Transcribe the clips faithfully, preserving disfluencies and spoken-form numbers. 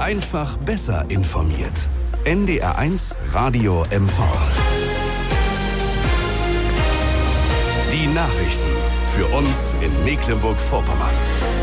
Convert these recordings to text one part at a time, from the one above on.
Einfach besser informiert. N D R eins Radio M V. Die Nachrichten für uns in Mecklenburg-Vorpommern.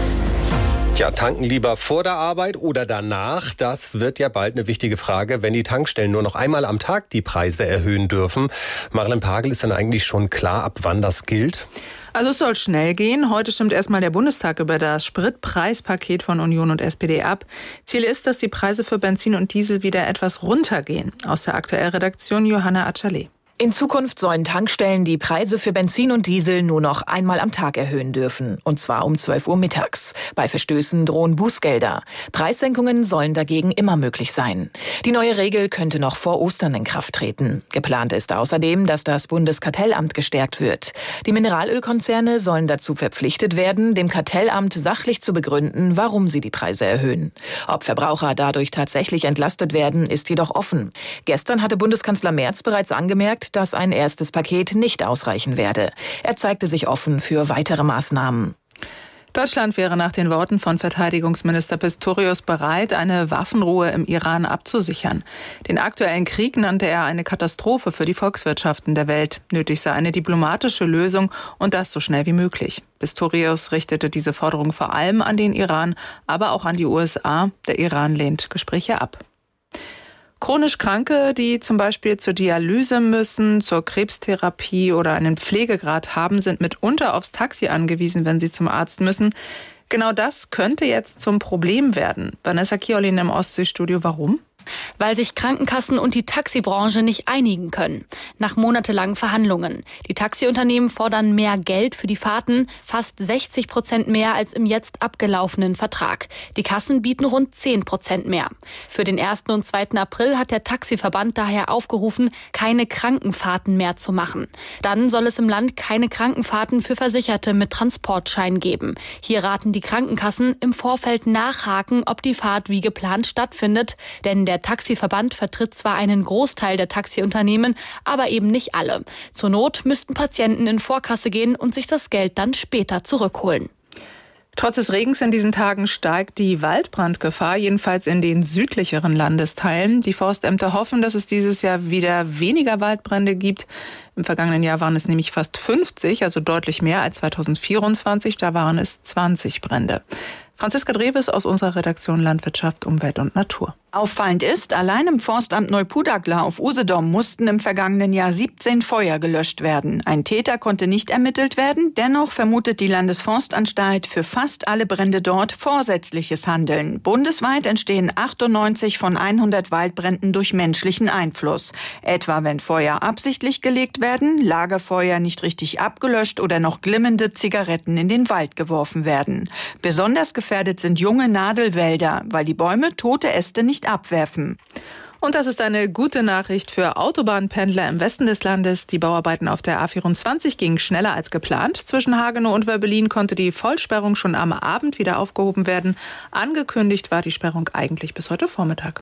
Ja, tanken lieber vor der Arbeit oder danach? Das wird ja bald eine wichtige Frage, wenn die Tankstellen nur noch einmal am Tag die Preise erhöhen dürfen. Marilyn Pagel, ist dann eigentlich schon klar, ab wann das gilt? Also es soll schnell gehen. Heute stimmt erstmal der Bundestag über das Spritpreispaket von Union und S P D ab. Ziel ist, dass die Preise für Benzin und Diesel wieder etwas runtergehen. Aus der Aktuellredaktion Johanna Atschalé. In Zukunft sollen Tankstellen die Preise für Benzin und Diesel nur noch einmal am Tag erhöhen dürfen. Und zwar um zwölf Uhr mittags. Bei Verstößen drohen Bußgelder. Preissenkungen sollen dagegen immer möglich sein. Die neue Regel könnte noch vor Ostern in Kraft treten. Geplant ist außerdem, dass das Bundeskartellamt gestärkt wird. Die Mineralölkonzerne sollen dazu verpflichtet werden, dem Kartellamt sachlich zu begründen, warum sie die Preise erhöhen. Ob Verbraucher dadurch tatsächlich entlastet werden, ist jedoch offen. Gestern hatte Bundeskanzler Merz bereits angemerkt, dass ein erstes Paket nicht ausreichen werde. Er zeigte sich offen für weitere Maßnahmen. Deutschland wäre nach den Worten von Verteidigungsminister Pistorius bereit, eine Waffenruhe im Iran abzusichern. Den aktuellen Krieg nannte er eine Katastrophe für die Volkswirtschaften der Welt. Nötig sei eine diplomatische Lösung und das so schnell wie möglich. Pistorius richtete diese Forderung vor allem an den Iran, aber auch an die U S A. Der Iran lehnt Gespräche ab. Chronisch Kranke, die zum Beispiel zur Dialyse müssen, zur Krebstherapie oder einen Pflegegrad haben, sind mitunter aufs Taxi angewiesen, wenn sie zum Arzt müssen. Genau das könnte jetzt zum Problem werden. Vanessa Kiolin im Ostseestudio, warum? Weil sich Krankenkassen und die Taxibranche nicht einigen können. Nach monatelangen Verhandlungen. Die Taxiunternehmen fordern mehr Geld für die Fahrten, fast sechzig Prozent mehr als im jetzt abgelaufenen Vertrag. Die Kassen bieten rund zehn Prozent mehr. Für den ersten und zweiten April hat der Taxiverband daher aufgerufen, keine Krankenfahrten mehr zu machen. Dann soll es im Land keine Krankenfahrten für Versicherte mit Transportschein geben. Hier raten die Krankenkassen, im Vorfeld nachhaken, ob die Fahrt wie geplant stattfindet, denn der Der Taxiverband vertritt zwar einen Großteil der Taxiunternehmen, aber eben nicht alle. Zur Not müssten Patienten in Vorkasse gehen und sich das Geld dann später zurückholen. Trotz des Regens in diesen Tagen steigt die Waldbrandgefahr, jedenfalls in den südlicheren Landesteilen. Die Forstämter hoffen, dass es dieses Jahr wieder weniger Waldbrände gibt. Im vergangenen Jahr waren es nämlich fast fünfzig, also deutlich mehr als zweitausendvierundzwanzig. Da waren es zwanzig Brände. Franziska Dreves aus unserer Redaktion Landwirtschaft, Umwelt und Natur. Auffallend ist, allein im Forstamt Neupudagla auf Usedom mussten im vergangenen Jahr siebzehn Feuer gelöscht werden. Ein Täter konnte nicht ermittelt werden. Dennoch vermutet die Landesforstanstalt für fast alle Brände dort vorsätzliches Handeln. Bundesweit entstehen achtundneunzig von hundert Waldbränden durch menschlichen Einfluss. Etwa wenn Feuer absichtlich gelegt werden, Lagerfeuer nicht richtig abgelöscht oder noch glimmende Zigaretten in den Wald geworfen werden. Besonders gefährdet sind junge Nadelwälder, weil die Bäume tote Äste nicht abwerfen. Und das ist eine gute Nachricht für Autobahnpendler im Westen des Landes. Die Bauarbeiten auf der A vierundzwanzig gingen schneller als geplant. Zwischen Hagenow und Wörbelin konnte die Vollsperrung schon am Abend wieder aufgehoben werden. Angekündigt war die Sperrung eigentlich bis heute Vormittag.